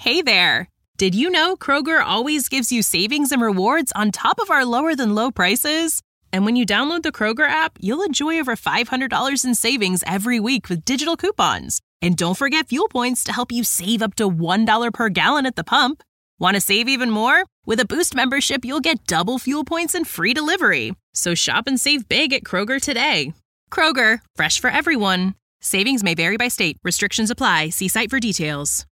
Hey there! Did you know Kroger always gives you savings and rewards on top of our lower-than-low prices? And when you download the Kroger app, you'll enjoy over $500 in savings every week with digital coupons. And don't forget fuel points to help you save up to $1 per gallon at the pump. Want to save even more? With a Boost membership, you'll get double fuel points and free delivery. So shop and save big at Kroger today. Kroger, fresh for everyone. Savings may vary by state. Restrictions apply. See site for details.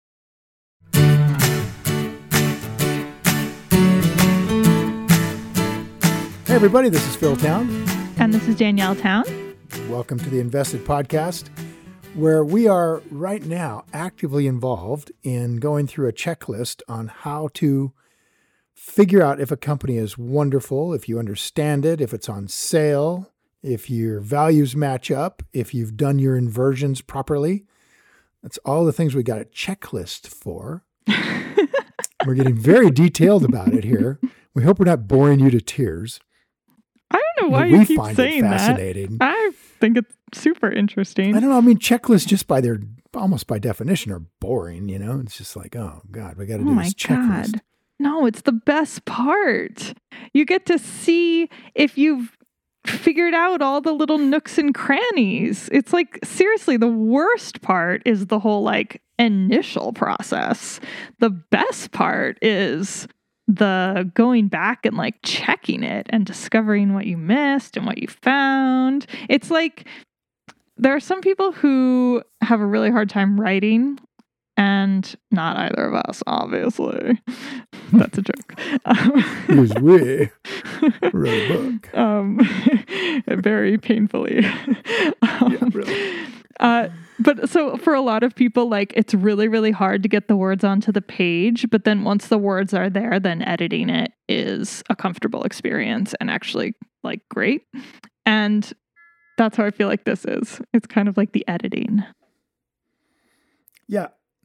Hey everybody, this is Phil Town. And this is Danielle Town. Welcome to the Invested Podcast, where we are right now actively involved in going through a checklist on how to figure out if a company is wonderful, if you understand it, if it's on sale, if your values match up, if you've done your inversions properly. That's all the things we got a checklist for. We're getting very detailed about it here. We hope we're not boring you to tears. I don't know why you keep saying fascinating. That. I think it's super interesting. I don't know. I mean, checklists just by their, almost by definition, are boring, you know? It's just like, oh, God, we got to do this checklist. God. No, it's the best part. You get to see if you've figured out all the little nooks and crannies. It's like, seriously, the worst part is the whole, like, initial process. The best part is the going back and like checking it and discovering what you missed and what you found. It's like there are some people who have a really hard time writing, and not either of us, obviously. That's a joke. Because we wrote a book. Very painfully. Yeah, really. But so for a lot of people, like, it's really, really hard to get the words onto the page. But then once the words are there, then editing it is a comfortable experience and actually, like, great. And that's how I feel like this is. It's kind of like the editing. Yeah.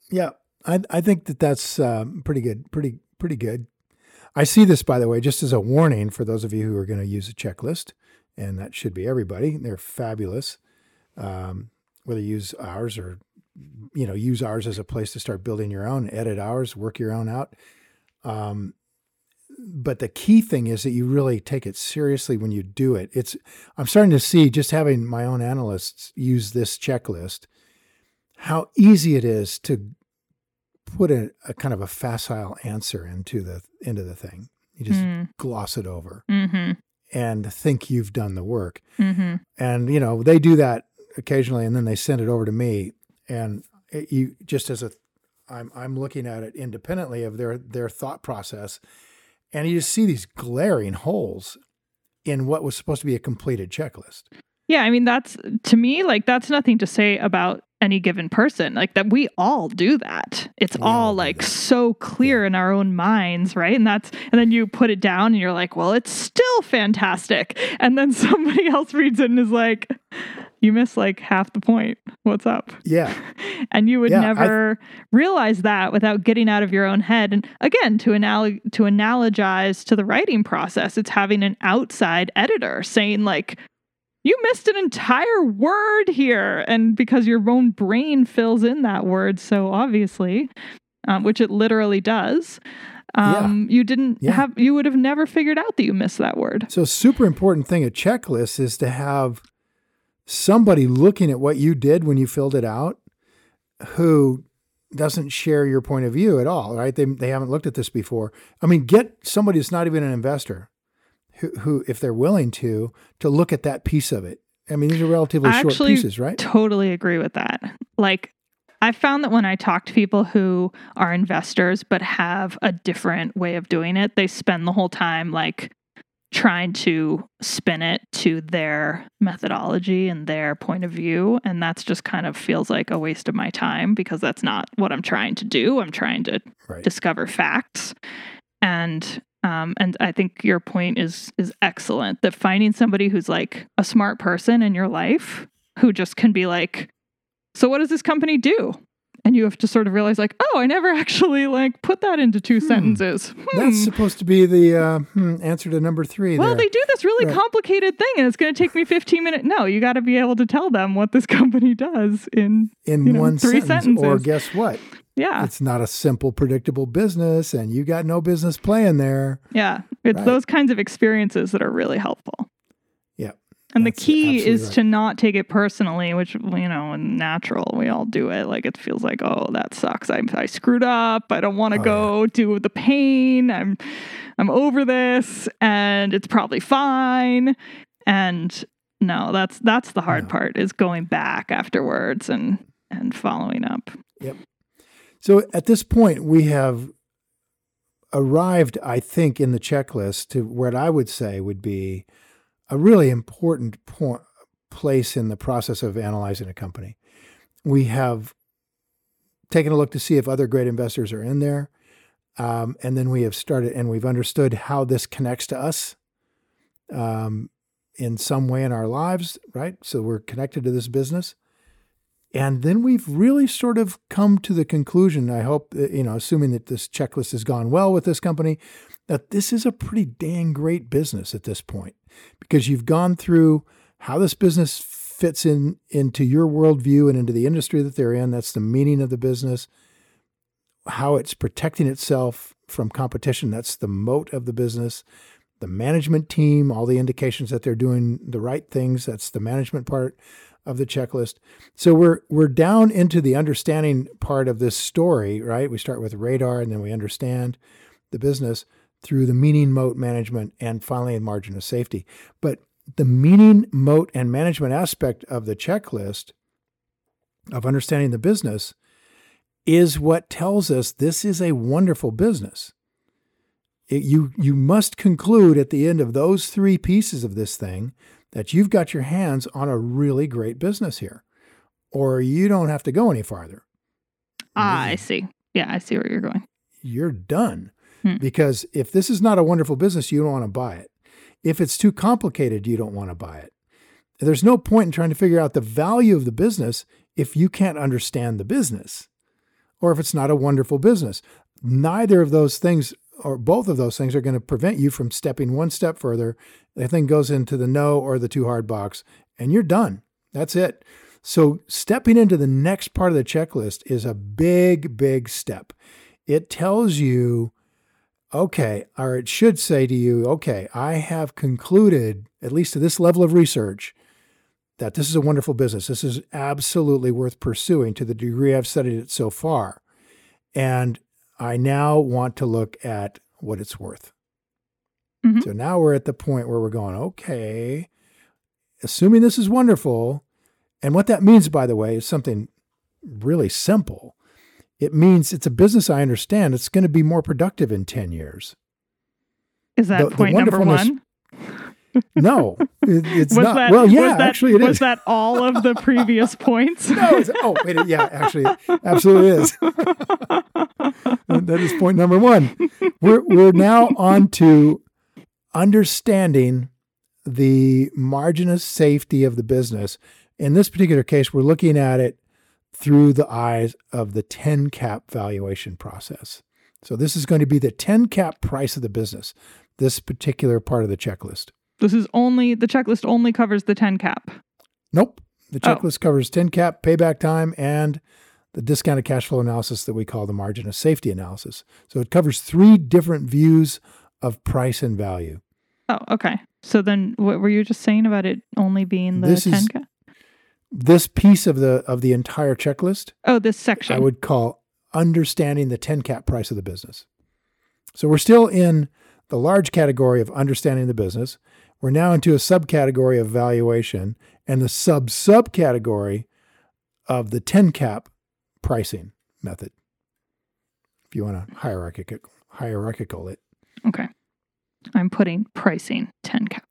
I think that's pretty good. Pretty good. I see this, by the way, just as a warning for those of you who are going to use a checklist, and that should be everybody. They're fabulous. Whether you use ours or, you know, use ours as a place to start building your own, edit ours, work your own out. But the key thing is that you really take it seriously when you do it. I'm starting to see, just having my own analysts use this checklist, how easy it is to put a kind of a facile answer into the thing. You just gloss it over and think you've done the work. And, you know, they do that occasionally, and then they send it over to me, and you just I'm looking at it independently of their thought process, and you just see these glaring holes in what was supposed to be a completed checklist. Yeah, I mean, that's, to me, like, that's nothing to say about any given person. Like, that we all do that. It's all like so clear in our own minds, right? And then you put it down and you're like, well, it's still fantastic. And then somebody else reads it and is like, you missed like half the point. What's up? Yeah. And you would never realize that without getting out of your own head. And again, to analogize to the writing process, it's having an outside editor saying like, you missed an entire word here. And because your own brain fills in that word so obviously, which it literally does, you would have never figured out that you missed that word. So super important thing, a checklist is to have somebody looking at what you did when you filled it out who doesn't share your point of view at all, right? They haven't looked at this before. I mean, get somebody who's not even an investor who, if they're willing to look at that piece of it. I mean, these are relatively short pieces, right? Totally agree with that. Like, I found that when I talk to people who are investors but have a different way of doing it, they spend the whole time like trying to spin it to their methodology and their point of view. And that's just kind of feels like a waste of my time, because that's not what I'm trying to do. I'm trying to discover facts. And I think your point is excellent, that finding somebody who's like a smart person in your life who just can be like, so what does this company do? And you have to sort of realize like, oh, I never actually like put that into two sentences. That's supposed to be the answer to number 3. Well, they do this really complicated thing and it's going to take me 15 minutes. No, you got to be able to tell them what this company does in 1 3 sentence. sentences. Or guess what? Yeah. It's not a simple, predictable business, and you got no business plan there. Yeah. It's Right. those kinds of experiences that are really helpful. Yeah. And the That's key absolutely is right. to not take it personally, which, in natural, we all do it. Like, it feels like, oh, that sucks. I screwed up. I don't want to go do the pain. I'm over this, and it's probably fine. And no, that's the hard part, is going back afterwards and following up. Yep. So at this point, we have arrived, I think, in the checklist to what I would say would be a really important place in the process of analyzing a company. We have taken a look to see if other great investors are in there. And then we have started, and we've understood how this connects to us in some way in our lives, right? So we're connected to this business. And then we've really sort of come to the conclusion, I hope, assuming that this checklist has gone well with this company, that this is a pretty dang great business at this point, because you've gone through how this business fits into your worldview and into the industry that they're in. That's the meaning of the business. How it's protecting itself from competition. That's the moat of the business. The management team, all the indications that they're doing the right things. That's the management part of the checklist. So we're down into the understanding part of this story, right? We start with radar, and then we understand the business through the meaning, moat, management, and finally a margin of safety. But the meaning, moat, and management aspect of the checklist of understanding the business is what tells us this is a wonderful business. You must conclude at the end of those three pieces of this thing that you've got your hands on a really great business here, or you don't have to go any farther. I see. Yeah, I see where you're going. You're done. Because if this is not a wonderful business, you don't want to buy it. If it's too complicated, you don't want to buy it. There's no point in trying to figure out the value of the business if you can't understand the business, or if it's not a wonderful business. Neither of those things, or both of those things, are going to prevent you from stepping one step further. The thing goes into the no or the too hard box, and you're done. That's it. So stepping into the next part of the checklist is a big, big step. It tells you, okay, or it should say to you, okay, I have concluded, at least to this level of research, that this is a wonderful business. This is absolutely worth pursuing to the degree I've studied it so far. And I now want to look at what it's worth. Mm-hmm. So now we're at the point where we're going, okay, assuming this is wonderful, and what that means, by the way, is something really simple. It means it's a business I understand. It's going to be more productive in 10 years. Is that point number one? No, it's not. Actually it is. Was that all of the previous points? No. Actually, it absolutely is. That is point number one. We're now on to understanding the margin of safety of the business. In this particular case, we're looking at it through the eyes of the 10 cap valuation process. So this is going to be the 10 cap price of the business, this particular part of the checklist. The checklist only covers the 10 cap. Nope. The checklist covers 10 cap, payback time, and the discounted cash flow analysis that we call the margin of safety analysis. So it covers three different views of price and value. Oh, okay. So then what were you just saying about it only being the 10 cap? This piece of the entire checklist. Oh, this section. I would call understanding the 10 cap price of the business. So we're still in the large category of understanding the business. We're now into a subcategory of valuation and the subcategory of the 10 cap pricing method. If you want to hierarchical it. Okay. I'm putting pricing 10 cap.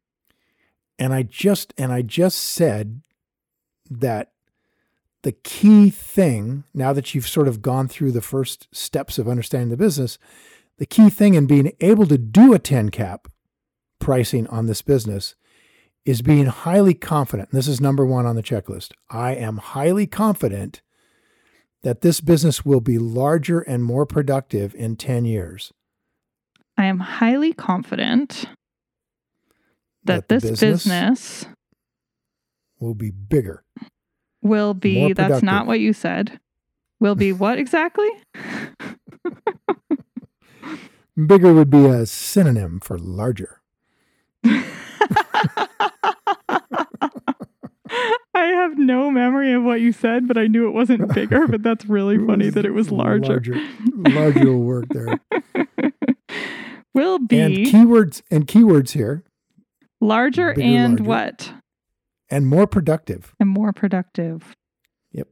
And I just said that the key thing, now that you've sort of gone through the first steps of understanding the business, the key thing in being able to do a 10 cap pricing on this business is being highly confident. And this is number one on the checklist. I am highly confident that this business will be larger and more productive in 10 years. I am highly confident that this business will be bigger. Will be, that's not what you said. Will be what exactly? Bigger would be a synonym for larger. I have no memory of what you said, but I knew it wasn't bigger, but that's really funny that it was larger. Larger will work there. Will be. And keywords here. Larger Bigger, and larger. what? And more productive. And more productive. Yep.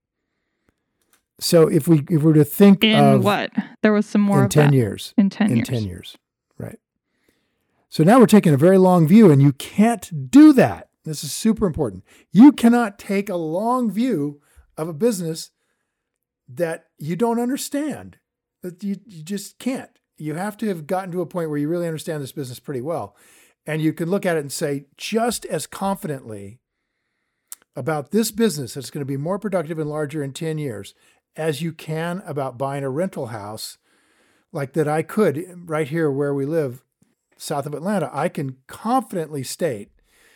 So if we were to think In of what? There was some more in of 10 that. years. In 10 In years. 10 years. Right. So now we're taking a very long view, and you can't do that. This is super important. You cannot take a long view of a business that you don't understand. That you just can't. You have to have gotten to a point where you really understand this business pretty well. And you can look at it and say just as confidently about this business that's going to be more productive and larger in 10 years as you can about buying a rental house like that I could right here where we live, south of Atlanta. I can confidently state,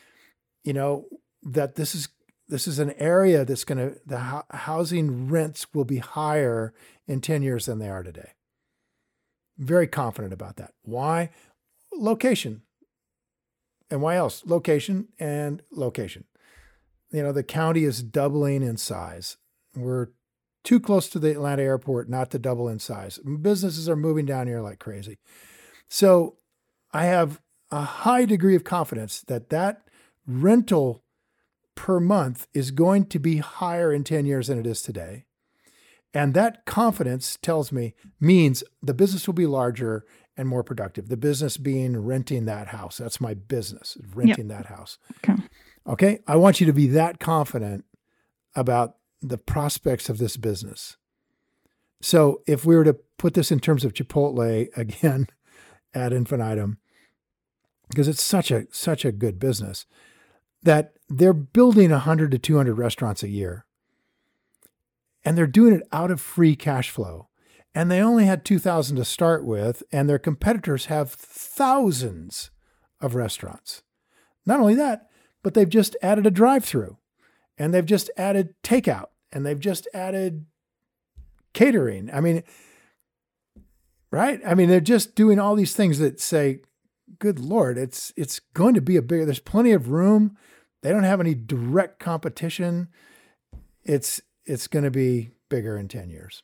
that this is an area that's going to, the housing rents will be higher in 10 years than they are today. Very confident about that. Why? Location. And why else? Location and location. The county is doubling in size. We're too close to the Atlanta airport not to double in size. Businesses are moving down here like crazy. So I have a high degree of confidence that rental per month is going to be higher in 10 years than it is today. And that confidence means the business will be larger and more productive. The business being renting that house. That's my business, renting that house. Okay. I want you to be that confident about the prospects of this business. So if we were to put this in terms of Chipotle again, ad infinitum, because it's such a good business, that they're building 100 to 200 restaurants a year. And they're doing it out of free cash flow. And they only had 2,000 to start with, and their competitors have thousands of restaurants. Not only that, but they've just added a drive-through, and they've just added takeout, and they've just added catering. I mean, right? I mean, they're just doing all these things that say, good Lord, it's going to be there's plenty of room. They don't have any direct competition. It's going to be bigger in 10 years.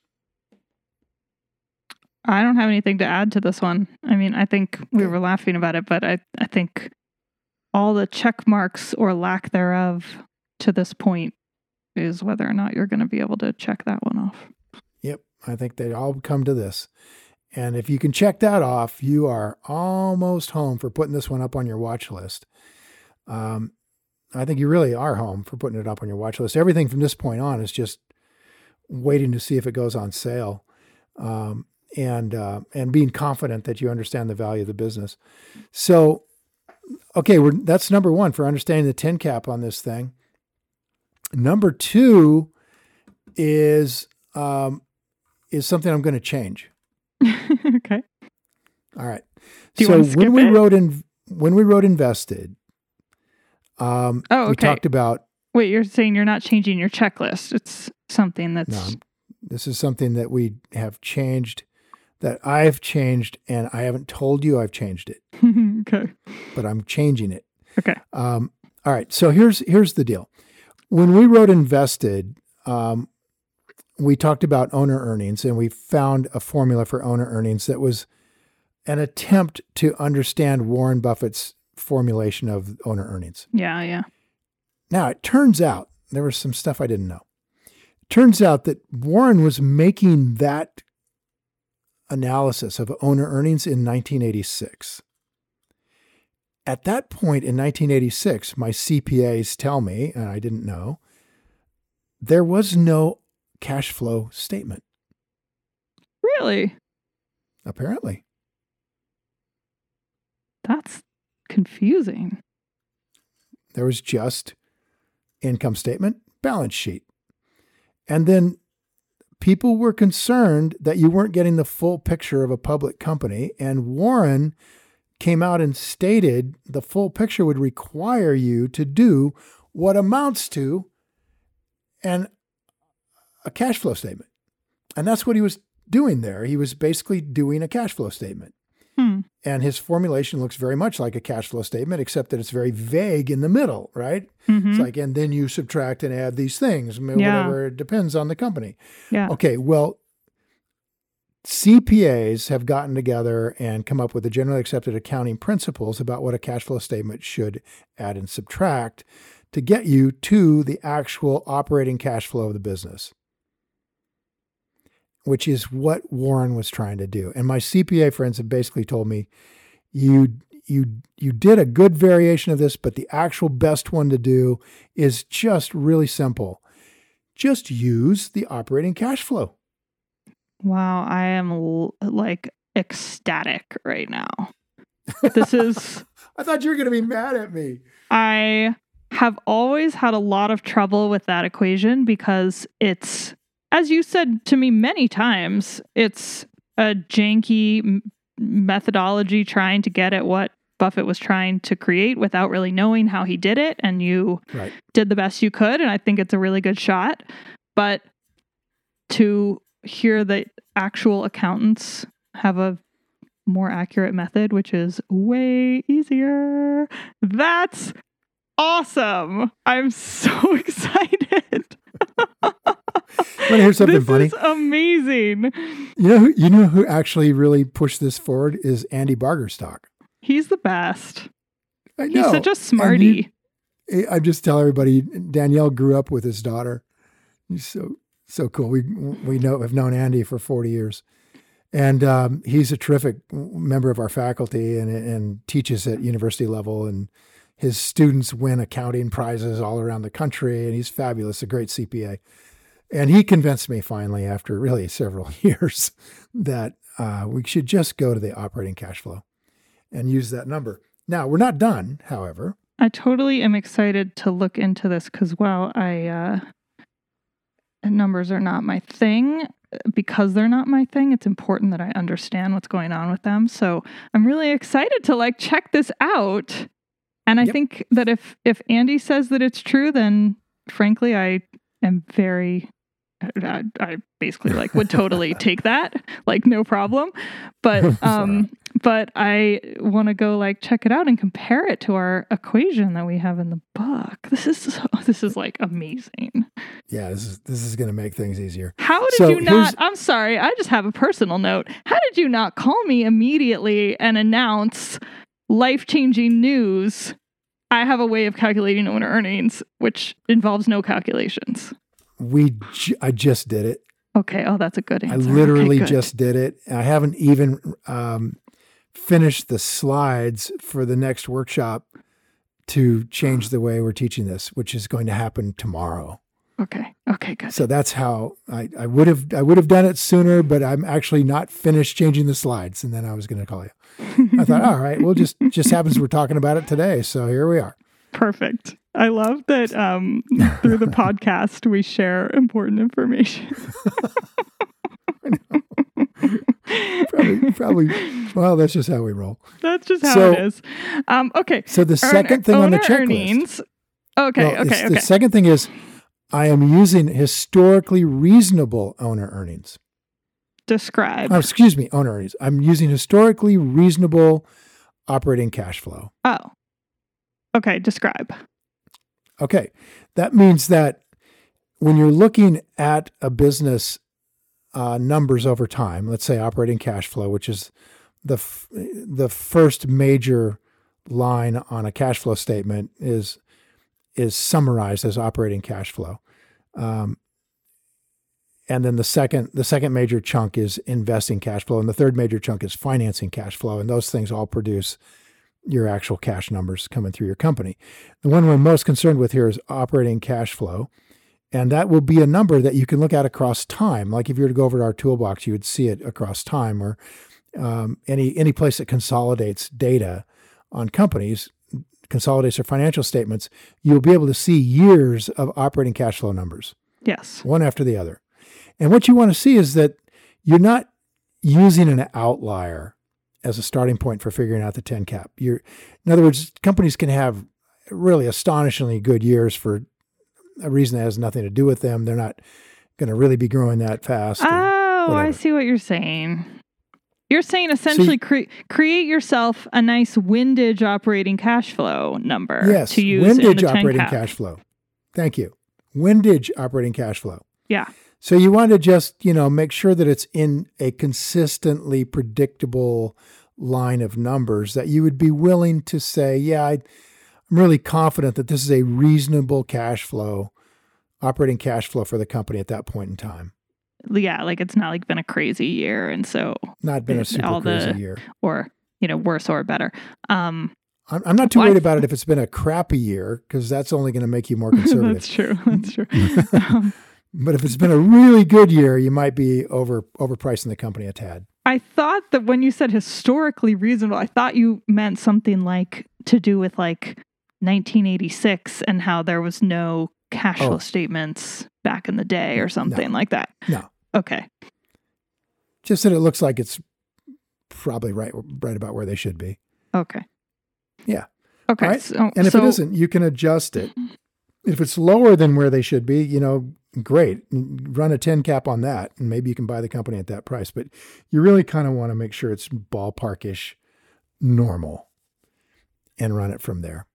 I don't have anything to add to this one. I mean, I think we were laughing about it, but I think all the check marks or lack thereof to this point is whether or not you're going to be able to check that one off. Yep. I think they all come to this. And if you can check that off, you are almost home for putting this one up on your watch list. I think you really are home for putting it up on your watch list. Everything from this point on is just waiting to see if it goes on sale. And being confident that you understand the value of the business. So, okay, that's number one for understanding the 10 cap on this thing. Number two is something I'm going to change. Okay. All right. So when we wrote Invested, we talked about. Wait, you're saying you're not changing your checklist. It's something that's. No, this is something that we have changed. That I've changed, and I haven't told you I've changed it. Okay. But I'm changing it. Okay. All right. So here's the deal. When we wrote Invested, we talked about owner earnings, and we found a formula for owner earnings that was an attempt to understand Warren Buffett's formulation of owner earnings. Yeah. Now, it turns out, there was some stuff I didn't know. It turns out that Warren was making that analysis of owner earnings in 1986. At that point in 1986, my CPAs tell me, and I didn't know, there was no cash flow statement. Really? Apparently. That's confusing. There was just income statement, balance sheet. And then people were concerned that you weren't getting the full picture of a public company. And Warren came out and stated the full picture would require you to do what amounts to a cash flow statement. And that's what he was doing there. He was basically doing a cash flow statement. And his formulation looks very much like a cash flow statement, except that it's very vague in the middle, right? It's like, and then you subtract and add these things, whatever, it depends on the company. Yeah. Okay, well, CPAs have gotten together and come up with the generally accepted accounting principles about what a cash flow statement should add and subtract to get you to the actual operating cash flow of the business, which is what Warren was trying to do. And my CPA friends have basically told me, you did a good variation of this, but the actual best one to do is just really simple. Just use the operating cash flow. Wow, I am like ecstatic right now. This is... I thought you were going to be mad at me. I have always had a lot of trouble with that equation because it's, as you said to me many times, it's a janky methodology trying to get at what Buffett was trying to create without really knowing how he did it. And you did the best you could. And I think it's a really good shot. But to hear that actual accountants have a more accurate method, which is way easier, that's awesome. I'm so excited. Want to hear something funny? This is amazing. You know who actually really pushed this forward is Andy Bargerstock. He's the best. I know. He's such a smarty. I just tell everybody, Danielle grew up with his daughter. He's so cool. We have known Andy for 40 years. And he's a terrific member of our faculty and teaches at university level. And his students win accounting prizes all around the country. And he's fabulous, a great CPA. And he convinced me finally, after really several years, that we should just go to the operating cash flow and use that number. Now, we're not done, however. I totally am excited to look into this because, while numbers are not my thing, because they're not my thing, it's important that I understand what's going on with them. So I'm really excited to check this out. And I think that if Andy says that it's true, then frankly, I am I basically would totally take that, no problem. But but I want to go check it out and compare it to our equation that we have in the book. This is amazing. Yeah, this is going to make things easier. How did you not? I'm sorry, I just have a personal note. How did you not call me immediately and announce life-changing news? I have a way of calculating owner earnings, which involves no calculations. I just did it. Okay. Oh, that's a good answer. I literally just did it. I haven't even finished the slides for the next workshop to change the way we're teaching this, which is going to happen tomorrow. Okay. Okay, good. So that's how I would have done it sooner, but I'm actually not finished changing the slides. And then I was going to call you. I thought, all right, well, just happens we're talking about it today. So here we are. Perfect. I love that through the podcast, we share important information. I know. Probably. Well, that's just how we roll. That's just how it is. Okay. So the second thing on the checklist. Earnings. Okay. The second thing is I am using historically reasonable owner earnings. Describe. Oh, excuse me, owner earnings. I'm using historically reasonable operating cash flow. Oh. Okay. Describe. Okay. That means that when you're looking at a business numbers over time, let's say operating cash flow, which is the first major line on a cash flow statement is summarized as operating cash flow. And then the second major chunk is investing cash flow. And the third major chunk is financing cash flow. And those things all produce your actual cash numbers coming through your company. The one we're most concerned with here is operating cash flow. And that will be a number that you can look at across time. Like if you were to go over to our toolbox, you would see it across time, or any place that consolidates data on companies, consolidates their financial statements, you'll be able to see years of operating cash flow numbers. Yes. One after the other. And what you want to see is that you're not using an outlier as a starting point for figuring out the 10 cap. In other words, companies can have really astonishingly good years for a reason that has nothing to do with them. They're not going to really be growing that fast. Oh, I see what you're saying. You're saying essentially create yourself a nice windage operating cash flow number to use windage in the operating 10-cap. cash flow. Thank you. Windage operating cash flow. Yeah. So you want to just, make sure that it's in a consistently predictable line of numbers that you would be willing to say, yeah, I'm really confident that this is a reasonable cash flow, operating cash flow for the company at that point in time. Yeah, like it's not like been a crazy year, and so not been a super crazy year, or worse or better. I'm not too worried about it if it's been a crappy year, because that's only going to make you more conservative. That's true. But if it's been a really good year, you might be overpricing the company a tad. I thought that when you said historically reasonable, I thought you meant something like to do with like 1986 and how there was no cash flow statements back in the day or something like that. No. Okay. Just that it looks like it's probably right about where they should be. Okay. Yeah. Okay. Right? And if it isn't, you can adjust it. If it's lower than where they should be, great. Run a 10 cap on that, and maybe you can buy the company at that price. But you really kind of want to make sure it's ballparkish normal and run it from there.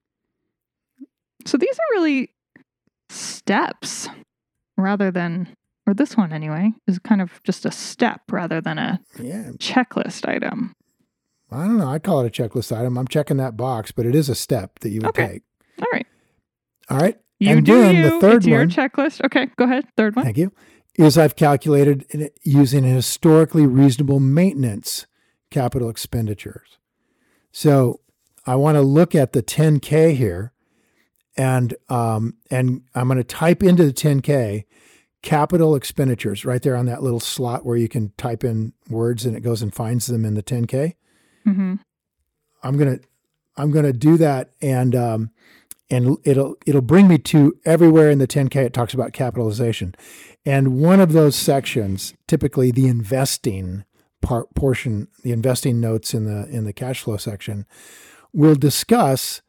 So these are really steps rather than, or this one anyway, is kind of just a step rather than a checklist item. I don't know. I call it a checklist item. I'm checking that box, but it is a step that you would take. All right. All right. The third one, your checklist. Okay, go ahead. Third one. Thank you. Is I've calculated using historically reasonable maintenance capital expenditures. So I want to look at the 10K here, and I'm going to type into the 10K capital expenditures right there on that little slot where you can type in words and it goes and finds them in the 10K. Mm-hmm. I'm gonna do that, and it'll bring me to everywhere in the 10K it talks about capitalization, and one of those sections, typically the investing portion, the investing notes in the cash flow section, will discuss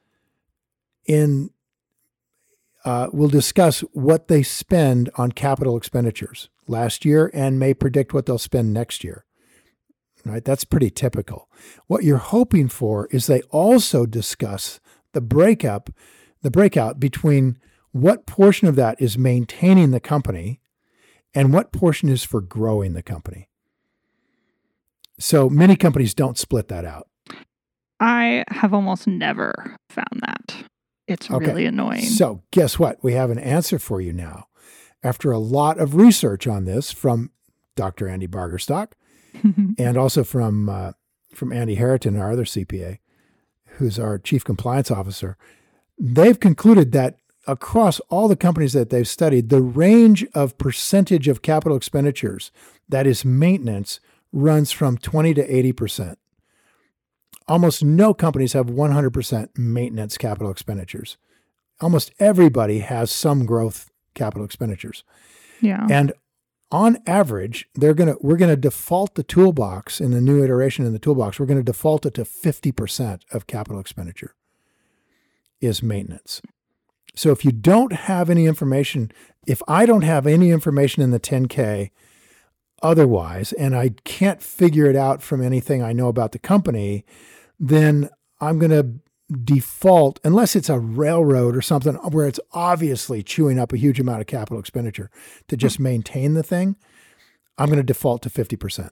what they spend on capital expenditures last year and may predict what they'll spend next year. Right? That's pretty typical. What you're hoping for is they also discuss the breakout between what portion of that is maintaining the company and what portion is for growing the company. So many companies don't split that out. I have almost never found that. It's really annoying. So guess what? We have an answer for you now. After a lot of research on this from Dr. Andy Bargerstock, and also from Andy Harriton, our other CPA, who's our chief compliance officer, they've concluded that across all the companies that they've studied, the range of percentage of capital expenditures that is maintenance runs from 20 to 80%. Almost no companies have 100% maintenance capital expenditures. Almost everybody has some growth capital expenditures. Yeah. And on average, we're going to default the toolbox in the new iteration in the toolbox. We're going to default it to 50% of capital expenditure is maintenance. So if you don't have any information, if I don't have any information in the 10K otherwise, and I can't figure it out from anything I know about the company, then I'm going to default, unless it's a railroad or something where it's obviously chewing up a huge amount of capital expenditure to just maintain the thing, I'm going to default to 50%.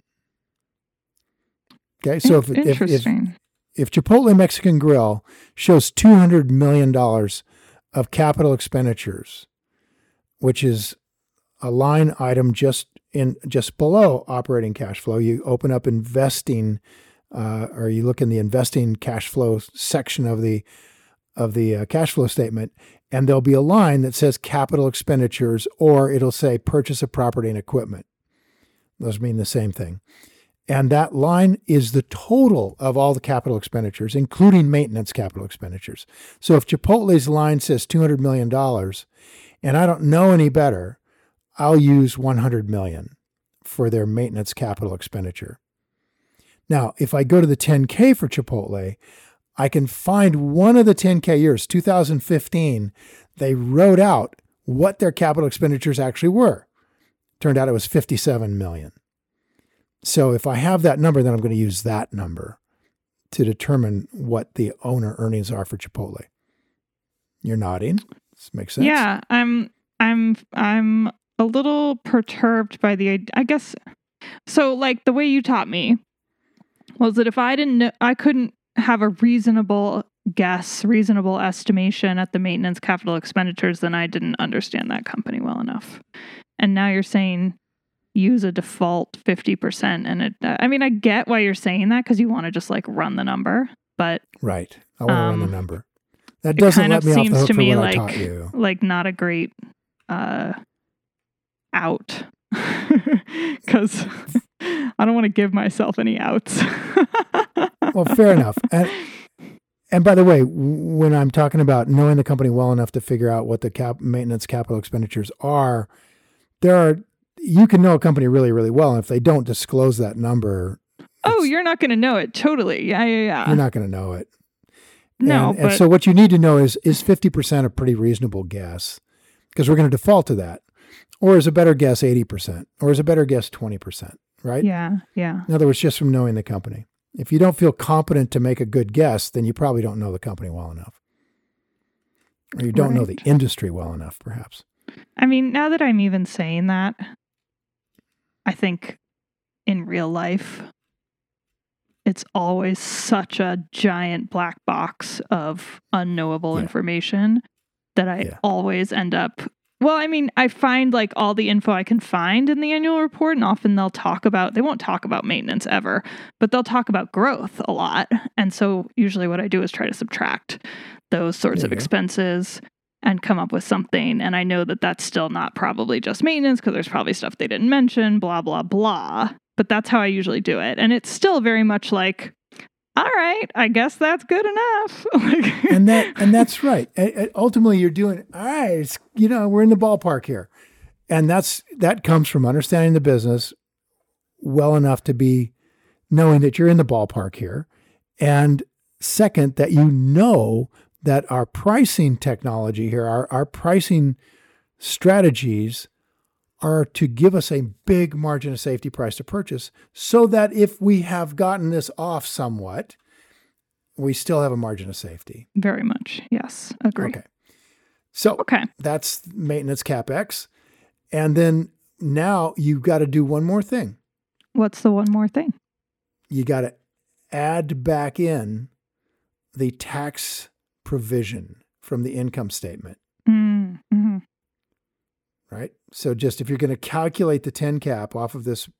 Okay, so if Chipotle Mexican Grill shows $200 million of capital expenditures, which is a line item just below operating cash flow, you open up investing. Or you look in the investing cash flow section of the cash flow statement, and there'll be a line that says capital expenditures, or it'll say purchase of property and equipment. Those mean the same thing. And that line is the total of all the capital expenditures, including maintenance capital expenditures. So if Chipotle's line says $200 million, and I don't know any better, I'll use $100 million for their maintenance capital expenditure. Now, if I go to the 10K for Chipotle, I can find one of the 10K years, 2015, they wrote out what their capital expenditures actually were. Turned out it was 57 million. So if I have that number, then I'm going to use that number to determine what the owner earnings are for Chipotle. You're nodding. This makes sense. Yeah, I'm a little perturbed by I guess. So like the way you taught me was that if I didn't know, I couldn't have a reasonable guess, reasonable estimation at the maintenance capital expenditures, then I didn't understand that company well enough. And now you're saying use a default 50%. And I mean, I get why you're saying that because you want to just like run the number, but right. I want to run the number. That doesn't let me off the hook for what I taught you. Like not a great out because I don't want to give myself any outs. Well, fair enough. And by the way, when I'm talking about knowing the company well enough to figure out what the maintenance capital expenditures are, you can know a company really, really well. And if they don't disclose that number. Oh, you're not going to know it. Totally. Yeah. You're not going to know it. No. And so what you need to know is 50% a pretty reasonable guess? Because we're going to default to that. Or is a better guess 80%? Or is a better guess 20%? Right? Yeah. Yeah. In other words, just from knowing the company. If you don't feel competent to make a good guess, then you probably don't know the company well enough. Or you don't know the industry well enough, perhaps. I mean, now that I'm even saying that, I think in real life, it's always such a giant black box of unknowable information that I always end up. Well, I mean, I find like all the info I can find in the annual report, and often they won't talk about maintenance ever, but they'll talk about growth a lot. And so usually what I do is try to subtract those sorts of expenses and come up with something. And I know that that's still not probably just maintenance because there's probably stuff they didn't mention, blah, blah, blah. But that's how I usually do it. And it's still very much like, all right, I guess that's good enough. and that's right. Ultimately, you're doing, all right, we're in the ballpark here. And that comes from understanding the business well enough to be knowing that you're in the ballpark here. And second, that you know that our pricing technology here, our pricing strategies are to give us a big margin of safety price to purchase so that if we have gotten this off somewhat, we still have a margin of safety. Very much. Yes. Agree. Okay. So that's maintenance CapEx. And then now you've got to do one more thing. What's the one more thing? You got to add back in the tax provision from the income statement. Mm-hmm. Right. So just if you're going to calculate the 10 cap off of this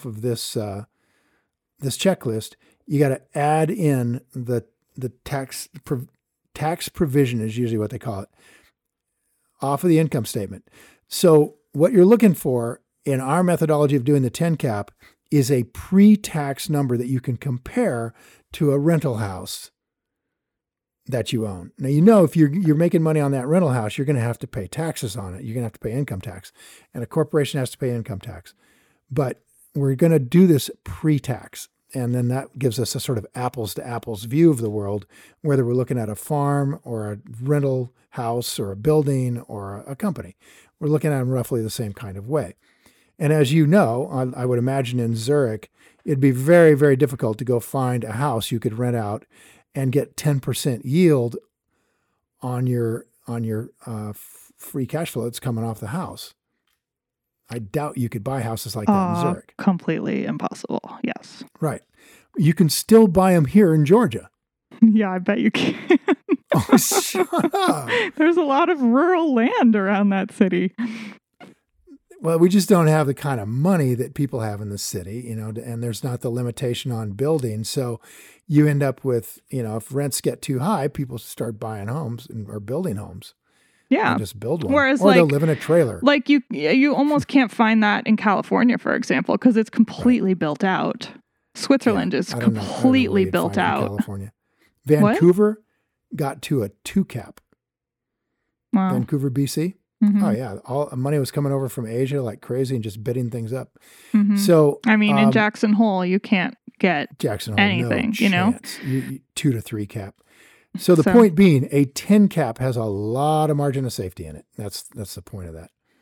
checklist, you got to add in the tax provision is usually what they call it off of the income statement. So what you're looking for in our methodology of doing the 10 cap is a pre-tax number that you can compare to a rental house that you own. Now, if you're making money on that rental house, you're going to have to pay taxes on it. You're going to have to pay income tax, and a corporation has to pay income tax. But we're going to do this pre-tax, and then that gives us a sort of apples to apples view of the world, whether we're looking at a farm or a rental house or a building or a company. We're looking at them roughly the same kind of way. And as you know, I would imagine in Zurich, it'd be very, very difficult to go find a house you could rent out and get 10% yield on your free cash flow that's coming off the house. I doubt you could buy houses like that in Zurich. Completely impossible. Yes. Right. You can still buy them here in Georgia. Yeah, I bet you can. Oh, shut up. There's a lot of rural land around that city. Well, we just don't have the kind of money that people have in the city, and there's not the limitation on building. So you end up with, if rents get too high, people start buying homes or building homes. Yeah. And just build one. Whereas or they'll live in a trailer. Like you almost can't find that in California, for example, because it's completely built out. Switzerland is completely built out. California. Vancouver got to a 2 cap. Wow. Vancouver, BC. Mm-hmm. Oh yeah, all money was coming over from Asia like crazy and just bidding things up. Mm-hmm. So I mean, in Jackson Hole, you can't get anything. No 2 to 3 cap. So the point being, a 10 cap has a lot of margin of safety in it. That's the point of that.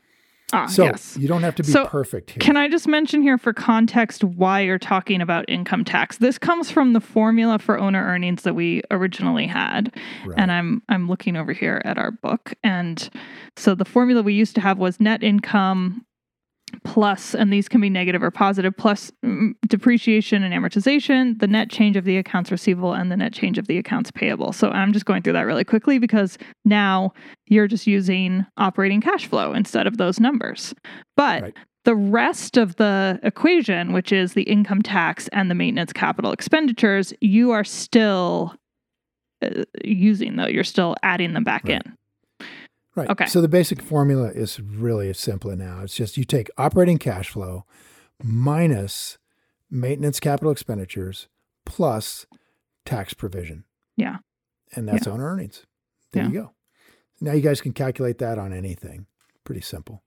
So yes. you don't have to be So, perfect here. Can I just mention here for context why you're talking about income tax? This comes from the formula for owner earnings that we originally had. Right. And I'm looking over here at our book. And so the formula we used to have was net income plus, and these can be negative or positive, plus depreciation and amortization, the net change of the accounts receivable, and the net change of the accounts payable. So I'm just going through that really quickly because now you're just using operating cash flow instead of those numbers. But Right. the rest of the equation, which is the income tax and the maintenance capital expenditures, you are still using, though. You're still adding them back Right. in. Right. Okay. So the basic formula is really simple now. It's just you take operating cash flow minus maintenance capital expenditures plus tax provision. Yeah. And that's owner earnings. There you go. Now you guys can calculate that on anything. Pretty simple.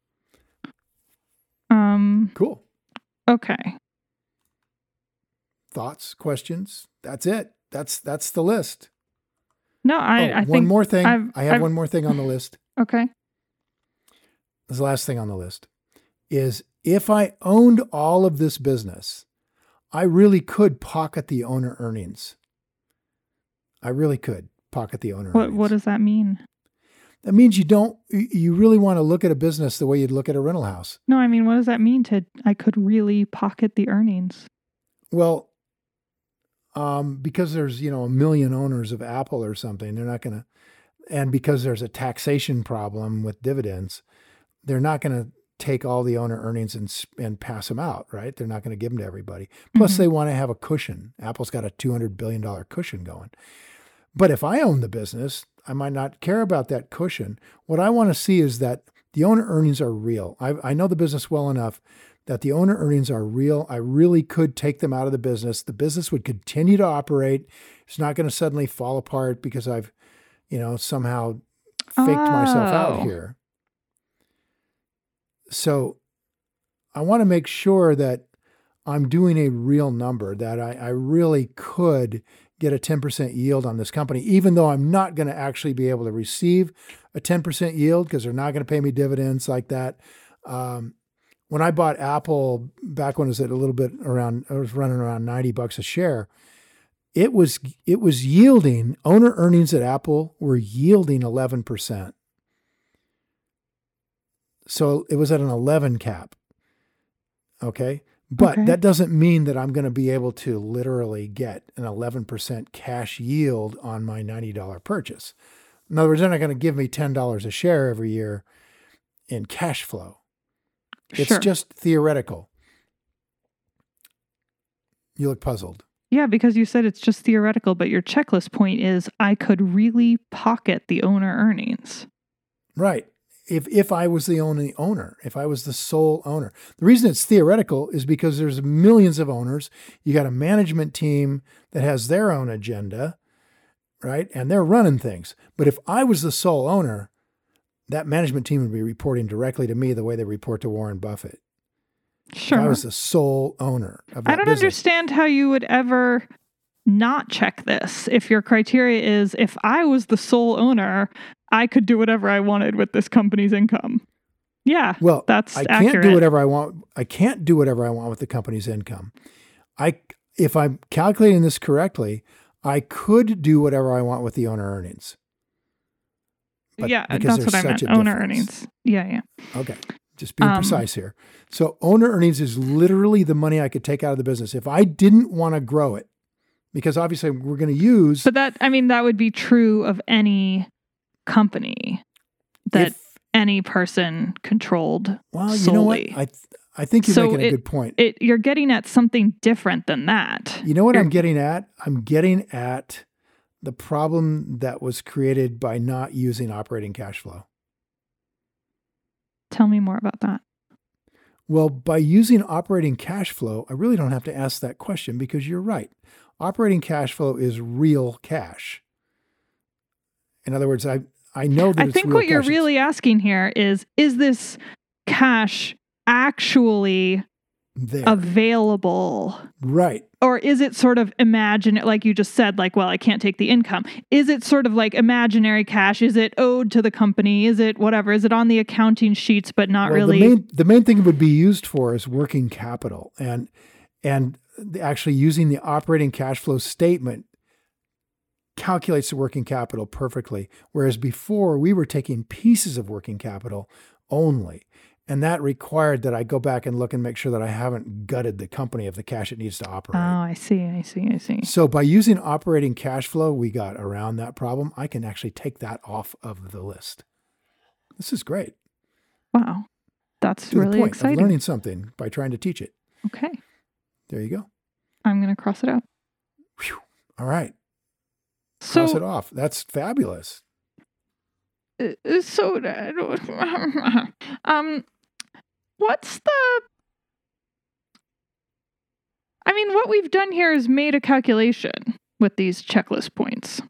Cool. Okay. Thoughts, questions? That's it. That's the list. No, I think one more thing. I have I've- one more thing on the list. Okay. This is the last thing on the list is if I owned all of this business, I really could pocket the owner earnings. I really could pocket the owner earnings. What does that mean? That means you really want to look at a business the way you'd look at a rental house. No, I mean, what does that mean I could really pocket the earnings? Well, because there's, a million owners of Apple or something, they're not going to, and because there's a taxation problem with dividends, they're not going to take all the owner earnings and pass them out, right? They're not going to give them to everybody. Plus they want to have a cushion. Apple's got a $200 billion cushion going. But if I own the business, I might not care about that cushion. What I want to see is that the owner earnings are real. I know the business well enough that the owner earnings are real. I really could take them out of the business. The business would continue to operate. It's not going to suddenly fall apart because I've, somehow faked myself out here. So I want to make sure that I'm doing a real number, that I really could get a 10% yield on this company, even though I'm not going to actually be able to receive a 10% yield because they're not going to pay me dividends like that. When I bought Apple back when it was at I was running around $90 a share, it was yielding, owner earnings at Apple were yielding 11%. So it was at an 11 cap. Okay. But that doesn't mean that I'm going to be able to literally get an 11% cash yield on my $90 purchase. In other words, they're not going to give me $10 a share every year in cash flow. It's just theoretical. You look puzzled. Yeah, because you said it's just theoretical, but your checklist point is I could really pocket the owner earnings. Right. If I was the only owner, if I was the sole owner. The reason it's theoretical is because there's millions of owners. You got a management team that has their own agenda, right? And they're running things. But if I was the sole owner, that management team would be reporting directly to me the way they report to Warren Buffett. Sure. If I was the sole owner of that I don't business. understand how you would ever not check this. If your criteria is, if I was the sole owner, I could do whatever I wanted with this company's income. Yeah, well, that's I accurate. can't do whatever I want. I can't do whatever I want with the company's income. If I'm calculating this correctly, I could do whatever I want with the owner earnings. But yeah, because that's what I there's meant. such a Owner difference. earnings. Yeah. Okay. Just being precise here. So owner earnings is literally the money I could take out of the business if I didn't want to grow it, because obviously we're going to use. But that would be true of any company that any person controlled well, solely. You know what? I think you're making a good point. You're getting at something different than that. You know what I'm getting at? I'm getting at the problem that was created by not using operating cash flow. Tell me more about that. Well, by using operating cash flow, I really don't have to ask that question because you're right. Operating cash flow is real cash. In other words, I know that I think what you're really asking here is this cash actually there. Available. Right. Or is it sort of like you just said, like, well, I can't take the income. Is it sort of like imaginary cash? Is it owed to the company? Is it whatever? Is it on the accounting sheets, but not really? The main thing it would be used for is working capital, and actually using the operating cash flow statement calculates the working capital perfectly. Whereas before we were taking pieces of working capital only. And that required that I go back and look and make sure that I haven't gutted the company of the cash it needs to operate. Oh, I see. So by using operating cash flow, we got around that problem. I can actually take that off of the list. This is great. Wow. That's really the point exciting. of learning something by trying to teach it. Okay. There you go. I'm going to cross it out. Whew. All right. So, cross it off. That's fabulous. What we've done here is made a calculation with these checklist points.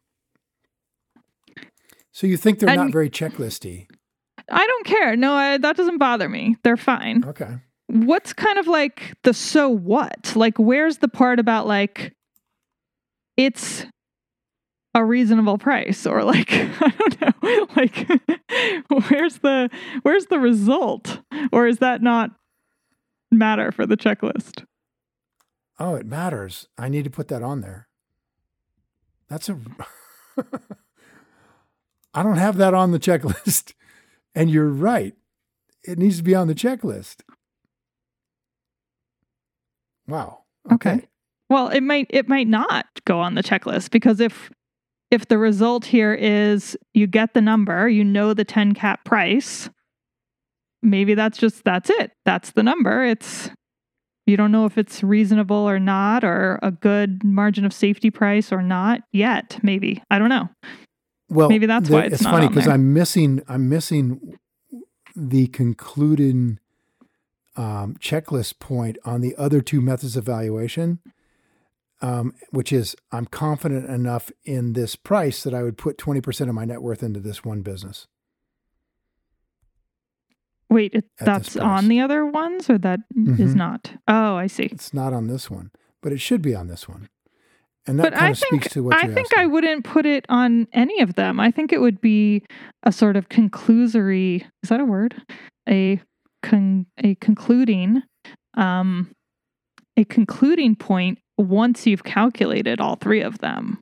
So you think they're not very checklisty? I don't care. No, that doesn't bother me. They're fine. Okay. What's kind of like the so what? Like, where's the part about like, it's a reasonable price, or like, I don't know, like, where's the result, or is that not matter for the checklist? Oh, it matters. I need to put that on there. I don't have that on the checklist, and you're right. It needs to be on the checklist. Wow. Okay. Well, it might not go on the checklist, because if the result here is you get the number, you know the 10 cap price, maybe that's it. That's the number. You don't know if it's reasonable or not, or a good margin of safety price or not yet. Maybe. I don't know. Well, maybe that's why it's not funny on because there. I'm missing the concluding checklist point on the other two methods of valuation. Which is, I'm confident enough in this price that I would put 20% of my net worth into this one business. Wait, that's on the other ones, or that is not? Oh, I see. It's not on this one, but it should be on this one. And that kind of speaks to what you're asking. I think I wouldn't put it on any of them. I think it would be a sort of conclusory, is that a word? A concluding point once you've calculated all three of them.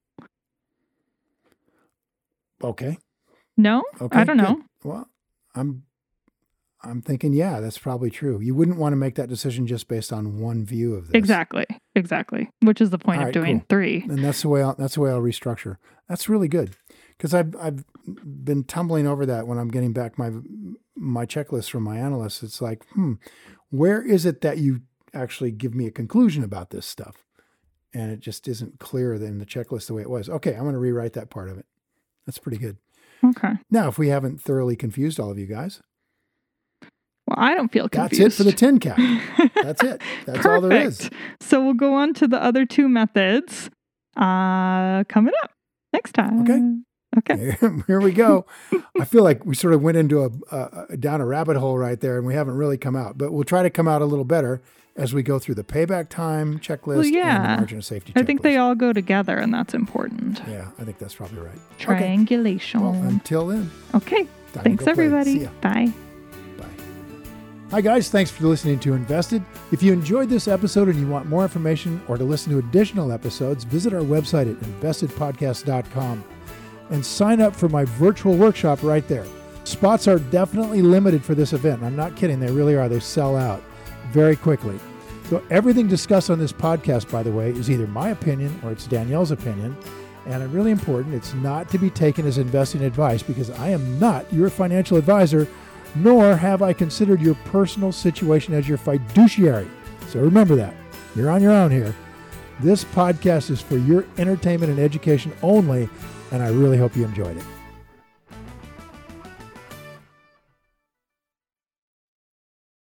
Okay. No? Okay, I don't know. Well, I'm thinking, yeah, that's probably true. You wouldn't want to make that decision just based on one view of this. Exactly. Which is the point of doing three. And that's the way I'll restructure. That's really good, because I've been tumbling over that when I'm getting back my checklist from my analysts. It's like, where is it that you actually give me a conclusion about this stuff? And it just isn't clear in the checklist the way it was. Okay, I'm going to rewrite that part of it. That's pretty good. Okay. Now, if we haven't thoroughly confused all of you guys. Well, I don't feel confused. That's it for the 10 cap. That's it. That's all there is. So we'll go on to the other two methods coming up next time. Okay. Here we go. I feel like we sort of went into down a rabbit hole right there, and we haven't really come out. But we'll try to come out a little better as we go through the payback time checklist and the margin of safety checklist. I think they all go together, and that's important. Yeah, I think that's probably right. Triangulation. Okay. Well, until then. Okay. Thanks, everybody. Bye. Hi, guys. Thanks for listening to Invested. If you enjoyed this episode and you want more information or to listen to additional episodes, visit our website at investedpodcast.com and sign up for my virtual workshop right there. Spots are definitely limited for this event. I'm not kidding. They really are. They sell out very quickly. So everything discussed on this podcast, by the way, is either my opinion or it's Danielle's opinion. And really important, it's not to be taken as investing advice, because I am not your financial advisor, nor have I considered your personal situation as your fiduciary. So remember that. You're on your own here. This podcast is for your entertainment and education only, and I really hope you enjoyed it.